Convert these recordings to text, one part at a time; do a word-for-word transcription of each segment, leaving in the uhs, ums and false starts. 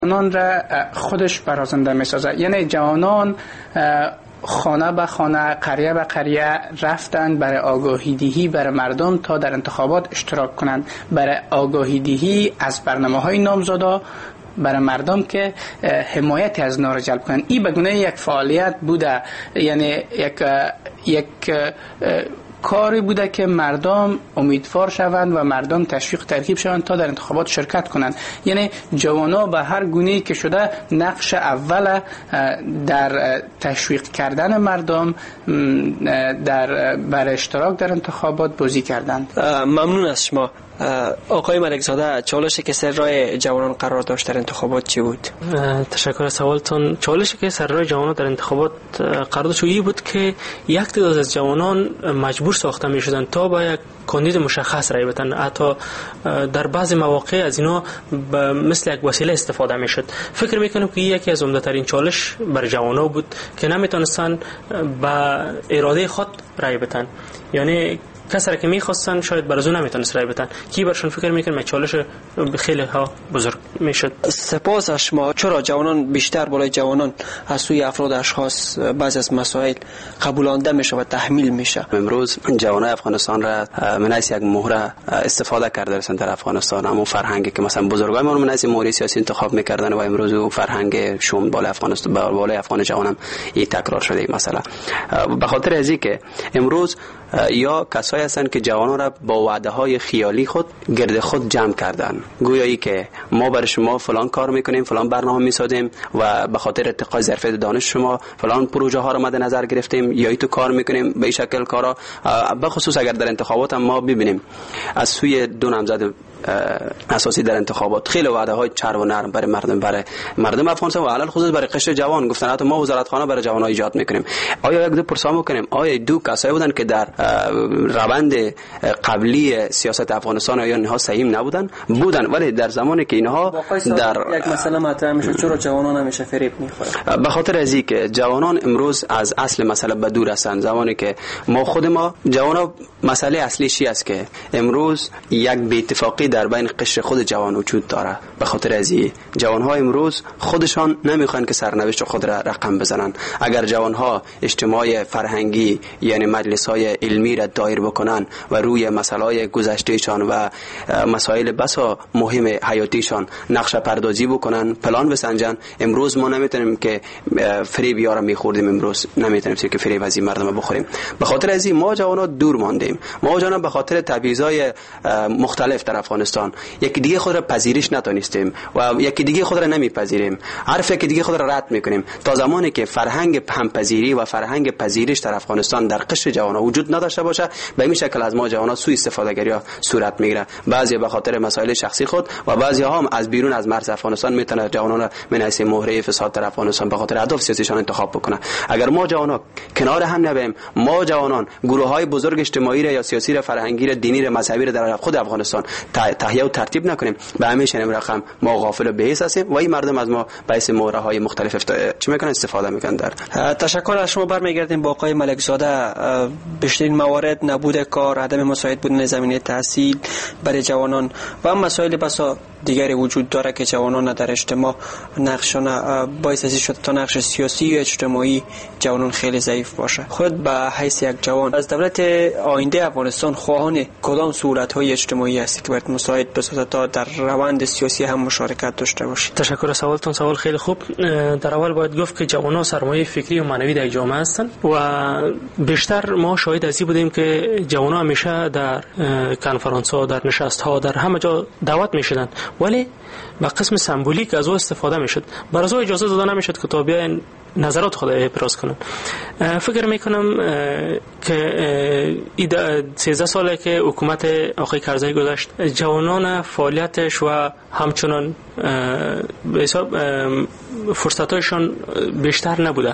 جوانان را خودش برازنده می سازه. یعنی جوانان خانه به خانه، قریه به قریه رفتند برای آگاهی دهی برای مردم تا در انتخابات اشتراک کنند، برای آگاهی دهی از برنامه های نامزدا برای مردم که حمایت از نار جلب کنند. این به گونه یک فعالیت بوده، یعنی یک یک کاری بوده که مردم امیدوار شوند و مردم تشویق ترغیب شوند تا در انتخابات شرکت کنند. یعنی جوانا به هر گونه‌ای که شده نقش اول در تشویق کردن مردم در بر اشتراک در انتخابات بازی کردند. ممنون از شما. آقای ملکزاده، چالشی که سر راه جوانان قرار داشت در انتخابات چی بود؟ تشکر از سوالتون. چالشی که سر راه جوانان در انتخابات قرار داشت این بود که یک تعداد از جوانان مجبور ساخته می شدند تا با یک کاندید مشخص رای بدن. حتی در بعضی مواقع از اینا مثل یک وسیله استفاده می شد. فکر می کنم که یکی از عمده ترین چالش بر جوانان بود که نمیتونستن با اراده خود رای بدن. یعنی کسی را که میخواستن شاید برازو نمیتونست رای بدن، کی برشون فکر میکنه چالش خیلی ها بزرگ میشد. سپاس از شما. چرا جوانان بیشتر بالای جوانان از سوی افراد اشخاص بعضی از مسائل قبولانده میشه و تحمیل میشه؟ امروز جوانان افغانستان را من از یک مهره استفاده کرده رسن در افغانستان. همون فرهنگی که مثلا بزرگان ما من از مهره سیاسی انتخاب میکردن و امروز او فرهنگ شوم بالای افغانستان بالای افغان جوانم این تکرار شده. مثلا به خاطر ازی که امروز یا کسایی هستند که جوانان را با وعده های خیالی خود گرد خود جمع کردن، گویایی که ما برای شما فلان کار میکنیم، فلان برنامه میسازیم و به خاطر ارتقای ظرفیت دانش شما فلان پروژه ها را مد نظر گرفتیم یا تو کار میکنیم به این شکل کارا. به خصوص اگر در انتخابات هم ما ببینیم از سوی دو نامزد اساسی در انتخابات خیلی وعده های چرب و نرم برای مردم برای مردم افغانستان و علل خصوص برای قشر جوان گفتن حتی ما وزارتخانه برای جوانان ایجاد میکنیم. آیا یک دو پرسان میکنیم آیا دو کسایی بودن که در روند قبلی سیاست افغانستان آیا اینها سهیم نبودن؟ بودن، ولی در زمانی که اینها در یک مسئله مطرح میشه چرا جوانان همیشه فریب میخورن؟ به خاطر از اینکه جوانان امروز از اصل مسئله به دور هستند. زمانی که ما خود ما جوانا مسئله اصلی چی است که امروز یک بی اتفاقی در بین قشر خود جوان وجود داره. به خاطر از این جوان‌ها امروز خودشان نمیخوان که سرنوشت خود را رقم بزنن. اگر جوان‌ها اجتماع فرهنگی یعنی مجلس‌های علمی را دایر بکنن و روی مسائل گذشتهشان و مسائل بسا مهم حیاتیشان نقشه پردازی بکنن، پلان بسنجن، امروز ما نمیتونیم که فریب یارا میخوردیم، امروز نمیتونیم که فریب از این مردم بخوریم. به خاطر از این ما جوان‌ها دور ماندیم. ما جوانان به خاطر تبعیض‌های مختلف در افغانستان یکی دیگه خود را پذیرش نتونستیم و یکی دیگه خود را نمیپذیریم، حرف یکی دیگه خود را رد میکنیم. تا زمانی که فرهنگ همپذیری و فرهنگ پذیرش در افغانستان در قشر جوانان وجود نداشته باشه، به این شکل از ما جوانان سوء استفاده گری صورت میگیره. بعضی به خاطر مسائل شخصی خود و بعضی ها هم از بیرون از مرز افغانستان میتونه جوانان را من حیث مهره فساد در افغانستان به خاطر اهداف سیاسیشان انتخاب بکنه. اگر ما جوانان کنار هم نبیم، ما جوانان گروه های بزرگ اجتماعی را یا سیاسی را، فرهنگی را، دینی را، مذهبی را در خود افغانستان تهیه و ترتیب نکنیم، به همیشه این رقم ما غافل و بی‌حس هستیم و این مردم از ما باعث مهره های مختلف افت... چی میکنن استفاده میکنن. در تشکر از شما. برمیگردیم با آقای ملکزاده. بیشترین موارد نبود کار، عدم مساعد بودن زمینه تحصیل برای جوانان و مسائل بسا دیگری وجود داره که جوانان در اجتماع نقشان باعث از شده تا نقش سیاسی و اجتماعی جوانان خیلی ضعیف باشه. خود به حیث یک جوان از دولت آینده افغانستان خواهان کدام سهولت‌های اجتماعی هستی که باید مساعد بسازد تا در روند سیاسی هم مشارکت داشته باشید؟ تشکر از سوالتون. سوال خیلی خوب. در اول باید گفت که جوانان سرمایه فکری و معنوی در جامعه هستند و بیشتر ما شاهد ازی بودیم که جوانان همیشه در کنفرانس‌ها، در نشست‌ها، در همه جا دعوت می‌شدند، ولی با قسم سمبولیک از او استفاده میشد. برای او اجازه داده نمیشد که تا بیاین نظرات خود ابراز کنن. فکر میکنم که سیزده ساله که حکومت آقای کرزی گذشت، جوانان فعالیتش و همچنان به حساب فرصتایشان بیشتر نبوده.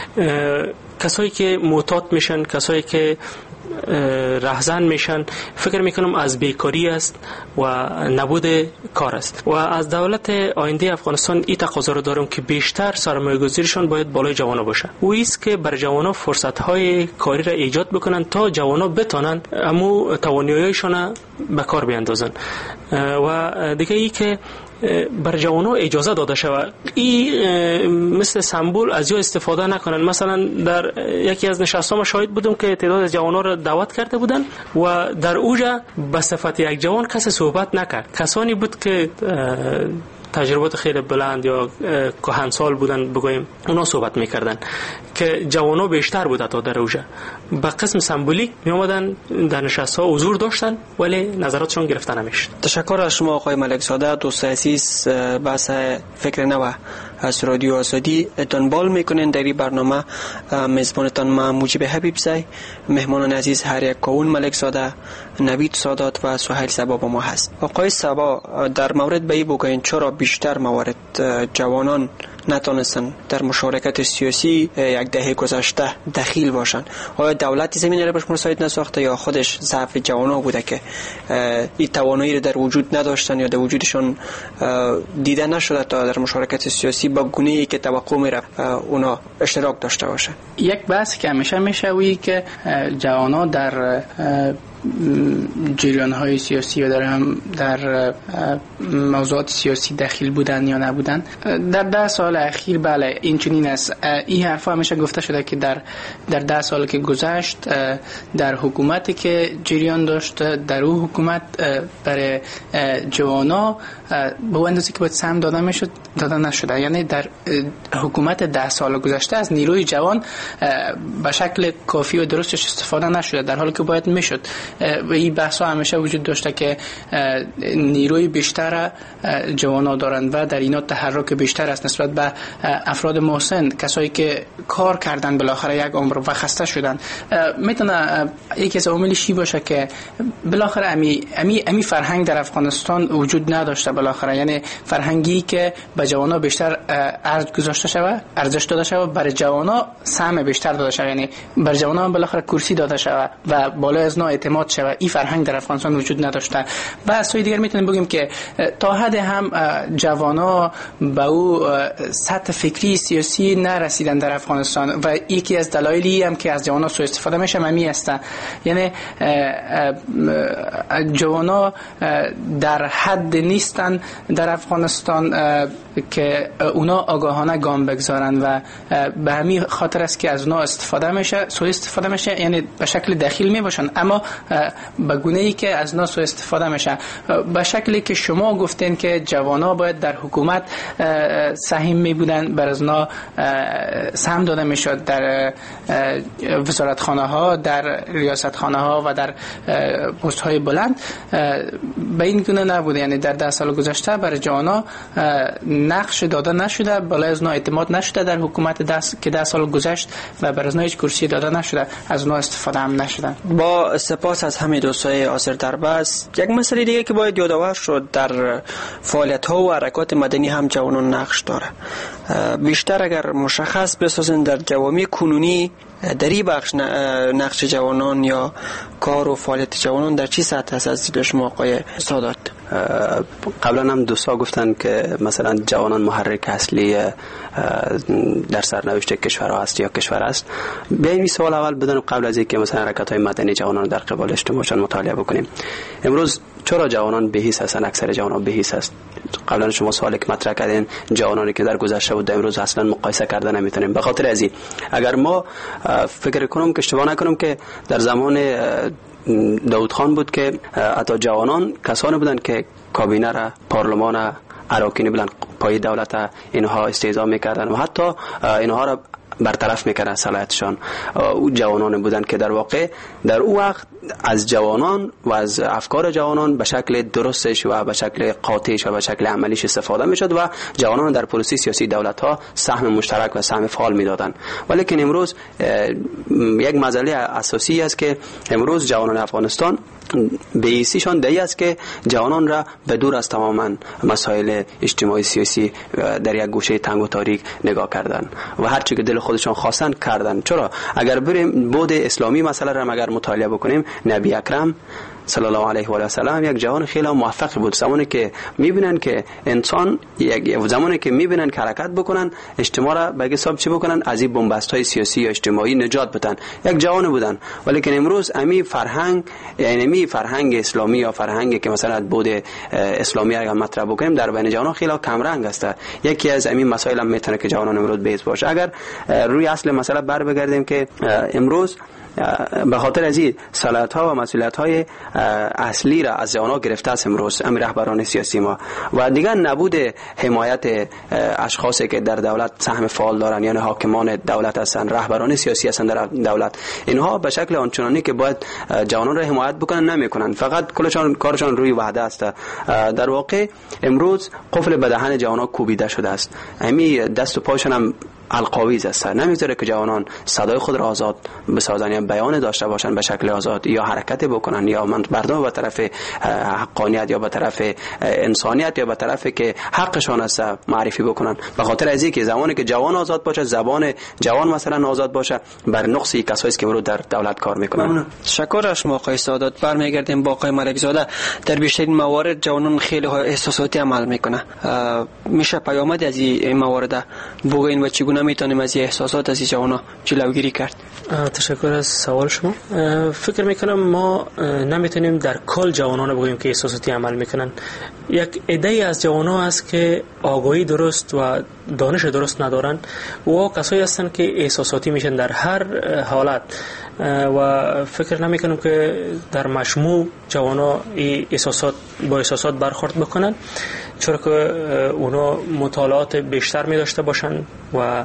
کسایی که معتاد میشن، کسایی که رهزن میشن، فکر میکنم از بیکاری است و نبود کار است و از دولت آینده افغانستان این تقاضا رو دارم که بیشتر سرمایه گذاریشان باید بالای جوانا باشه. او است که بر جوانا فرصت های کاری را ایجاد بکنن تا جوانا بتونن امو تواناییشان به کار بیاندازن. و دیگه ای که بر جوانان اجازه داده شود این مثل سمبل از یا استفاده نکنن. مثلا در یکی از نشست‌ها ما شاهد بودم که تعداد از جوانان را دعوت کرده بودن و در اوجا به صفت یک جوان کسی صحبت نکرد. کسانی بود که تجربات خیلی بلند یا کهنسال بودن بگویم اونا صحبت میکردن که جوانا بیشتر بوده تا در اوجا با قسم سمبولیک می آمدن در نشست ها حضور داشتن ولی نظراتشون گرفته نمیشد. تشکر از شما آقای ملک زاده. دوست عزیز بحث فکر نو از رادیو آزادی دنبال میکنین. در این برنامه میزبانتان ما موجب حبیب زی، مهمانان عزیز هر یک کون ملک زاده، نوید سادات و سهیل صبا با ما هست. آقای صبا در مورد به این بگوین چرا بیشتر موارد جوانان نتونستن در مشارکت سیاسی یک دهه گذشته دخیل باشن؟ آیا دولت زمین را بهش مساعد نساخته یا خودش ضعف جوانا بوده که این توانایی را در وجود نداشتن یا در وجودشون دیده نشده تا در مشارکت سیاسی با گونه‌ای که توقع میره اونا اشتراک داشته باشه؟ یک بحث که همیشه میشوی که جوانا در جریان های سیاسی و در هم در موضوعات سیاسی دخیل بودن یا نبودن. در ده سال اخیر بله این چنین است. این حرفا همیشه گفته شده که در در ده سال که گذشت در حکومتی که جریان داشت در اون حکومت برای جوانا به اندازه که باید سهم داده میشد داده نشده. یعنی در حکومت ده سال گذشته از نیروی جوان به شکل کافی و درستش استفاده نشده در حالی که باید میشد. و این بحث ها همیشه وجود داشته که نیروی بیشتر جوانا دارند و در اینا تحرک بیشتر است نسبت به افراد محسن، کسایی که کار کردن بالاخره یک عمر و خسته شدن. میتونه یکی از عواملش باشه که بالاخره امی امی امی فرهنگ در افغانستان وجود نداشته بالاخره. یعنی فرهنگی که به جوانا بیشتر ارزش گذاشته شود، ارزش داده شود، برای جوانا سهم بیشتر داده شود، یعنی برای جوانا بالاخره کرسی داده شود و بالای از نوع اعتماد شود. این فرهنگ در افغانستان وجود نداشته. و از سوی دیگر میتونیم بگیم که تا حد هم جوانا به او سطح فکری سیاسی نرسیدن در افغانستان و یکی از دلایلی هم که از جوانا سوء استفاده میشه ممی است. یعنی جوانا در حد نیستن در افغانستان که اونا آگاهانه گام بگذارن و به همین خاطر است که از اونا استفاده میشه، سوء استفاده میشه، یعنی به شکل دخیل می باشن اما به گونه‌ای که از اونا سوء استفاده میشه. به شکلی که شما گفتین که جوانا باید در حکومت سهم می بودن، بر از اونا سهم داده میشد در وزارت خانه ها، در ریاست خانه ها و در پست های بلند. به این گونه نبوده. یعنی در ده سال گذشته برای جوانا نقش داده نشده، بالای از اونا اعتماد نشده در حکومت دست که ده سال گذشت و بر از اونا هیچ کرسی داده نشده، از اونا استفاده هم نشده. با سپاس از همه دوستای حاضر در بحث. یک مسئله دیگه که باید یادآور شد، در فعالیت ها و حرکات مدنی هم جوانان نقش داره. بیشتر اگر مشخص بسازن در جوامع کنونی در این بخش نقش جوانان یا کار و فعالیت جوانان در چی سطح است از دید شما آقای سادات؟ قبلا هم دوستا گفتن که مثلا جوانان محرک اصلی در سرنوشت کشور است یا کشور است. بیایم این سوال اول بدن قبل از اینکه مثلا حرکت های مدنی جوانان در قبال اجتماعشان مطالعه بکنیم. امروز چرا جوانان به حیث هستن؟ اکثر جوانان به حیث است. قبلا شما سوالی که مطرح کردین جوانانی که در گذشته بود امروز اصلا مقایسه کردن نمیتونیم. به خاطر از این اگر ما فکر کنم که اشتباه نکنم که در زمان داود خان بود که حتی جوانان کسانی بودند که کابینه را، پارلمان را، اراکین بلند پای دولت اینها استهزا میکردن و حتی اینها را برطرف میکردن صلاحیتشان. او جوانان بودند که در واقع در او وقت از جوانان و از افکار جوانان به شکل درستش و به شکل قاطعش و به شکل عملیش استفاده میشد و جوانان در پروسه سیاسی دولت ها سهم مشترک و سهم فعال میدادند. ولی امروز یک مسئله اساسی است که امروز جوانان افغانستان به ایسیشان دهی است که جوانان را به دور از تماما مسائل اجتماعی سیاسی در یک گوشه تنگ و تاریک نگاه کردن و هر چی که دل خودشان خواستن کردن. چرا اگر بریم بود اسلامی مسئله را اگر مطالعه بکنیم، نبی اکرم صلی الله علیه و آله و سلم یک جوان خیلی موفق بود. زمانی که میبینن که انسان یک زمانی که میبینن که حرکت بکنن اجتماع را به حساب چی بکنن از این بنبست های سیاسی یا اجتماعی نجات بدن، یک جوان بودن. ولی که امروز امی فرهنگ یعنی امی فرهنگ اسلامی یا فرهنگی که مثلا بود اسلامی را مطرح بکنیم در بین جوانان خیلی کم رنگ است. یکی از امی مسائل هم میتونه که جوانان امروز بیز باشه. اگر روی اصل مسئله بر بگردیم که امروز به خاطر از این صلاحیت ها و مسئولیت های اصلی را از جوانان گرفته است امروز امیر رهبران سیاسی ما و دیگر نبود حمایت اشخاصی که در دولت سهم فعال دارن، یعنی حاکمان دولت هستند، رهبران سیاسی هستند در دولت، اینها به شکل آنچنانی که باید جوانان را حمایت بکنن نمیکنن، فقط کلشان کارشان روی وعده است. در واقع امروز قفل به دهن جوانان کوبیده شده است. همین دست و پایشان هم القاویز است، نمیذاره که جوانان صدای خود را آزاد بسازن یا بیان داشته باشن به شکل آزاد یا حرکت بکنن یا مردم به طرف حقانیت یا به طرف انسانیت یا به طرف که حقشان است معرفی بکنن. به خاطر از اینکه زمانی که جوان آزاد باشه، زبان جوان مثلا آزاد باشه، بر نقصی کسایی که امروز در دولت کار میکنن. تشکر از شما آقای سعادت. برمیگردیم با آقای ملک زاده. در بیشترین موارد جوانان خیلی احساساتی عمل میکنه. میشه پیامد از این موارد بگوین و چگونه نمیتونیم از احساسات از جوانا جلوگیری کرد؟ تشکر از سوال شما. فکر میکنم ما نمیتونیم در کل جوانان بگوییم که احساساتی عمل میکنن. یک عده از جوانان است که آگاهی درست و دانش درست ندارن و کسایی هستن که احساساتی میشن در هر حالت و فکر نمیکنم که در مجموع جوانا احساسات با احساسات برخورد بکنن، چرا که اونا مطالعات بیشتر می داشته باشن و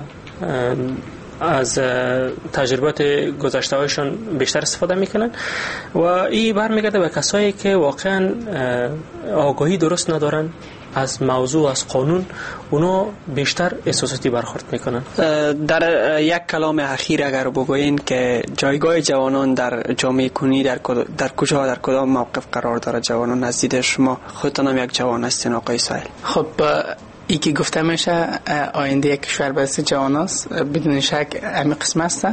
از تجربات گذشته هایشان بیشتر استفاده میکنن و این برمیگرده به کسایی که واقعا آگاهی درست ندارن از موضوع، از قانون، اونا بیشتر احساساتی برخورد میکنن. در یک کلام اخیر اگر بگوین که جایگاه جوانان در جامعه کنی در در کجا در کدام موقف قرار داره جوانان از دید شما؟ خودتان هم یک جوان هستین آقای سایل. خب ای که گفته میشه آینده کشور بس جوان است، بدون شک همین قسم است.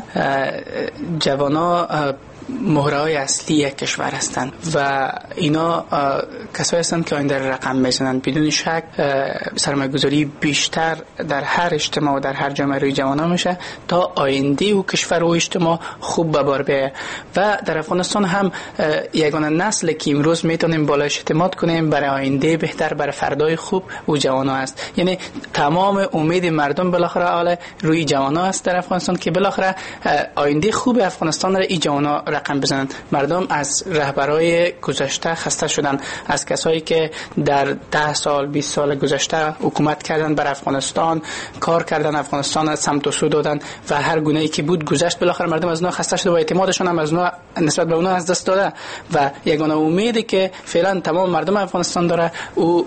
جوانا مهره های اصلی یک کشور هستند و اینا کسایی هستند که آینده رقم میزنند. بدون شک سرمایه‌گذاری بیشتر در هر اجتماع و در هر جامعه روی جوانان میشه تا آینده و کشور و اجتماع خوب به بار بیاید. و در افغانستان هم یگانه نسل که امروز میتونیم بالایش اعتماد کنیم برای آینده بهتر، برای فردای خوب و جوانان است. یعنی تمام امید مردم بالاخره حال روی جوانان است در افغانستان که بالاخره آینده خوب افغانستان را این جوانان رقم بزنند. مردم از رهبرای گذشته خسته شدن، از کسایی که در ده سال بیست سال گذشته حکومت کردن بر افغانستان، کار کردن، افغانستان را سمت و سو دادن و هر گونه‌ای که بود گذشت. بالاخره مردم از اونها خسته شده و اعتمادشون هم از اونها نسبت به اونها از دست داده و یگانه امیدی که فعلا تمام مردم افغانستان داره او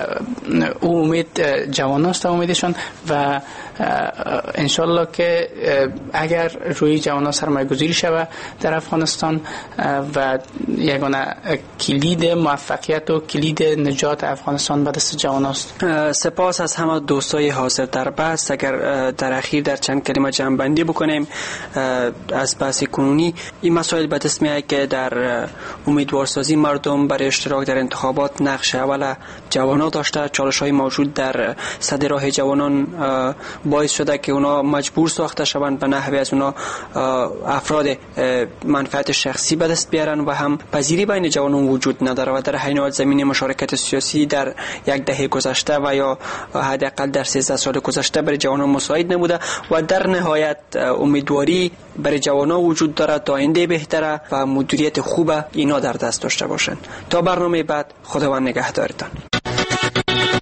او امید جوانان است، امیدشون. و انشالله که اگر روی جوانان سرمایه‌گذاری شود در افغانستان و یگانه کلید موفقیت و کلید نجات افغانستان به دست جوان است. سپاس از همه دوستای حاضر در بحث. اگر در اخیر در چند کلمه جمع‌بندی بکنیم از بحث کنونی، این مسائل به دست میاد که در امیدوارسازی مردم برای اشتراک در انتخابات نقش اول جوانان داشته. چالش‌های موجود در صد راه جوانان باعث شده که اونا مجبور ساخته شوند به نحوی از اونا افراد منفعت شخصی به دست بیارن و هم پذیری بین جوانان وجود نداره و در حین حال زمینه مشارکت سیاسی در یک دهه گذشته و یا حداقل در سیزده سال گذشته برای جوانان مساعد نبوده و در نهایت امیدواری برای جوانان وجود داره تا آینده بهتره و مدیریت خوب اینا در دست داشته باشند. تا برنامه بعد، خداوند نگهدارتان.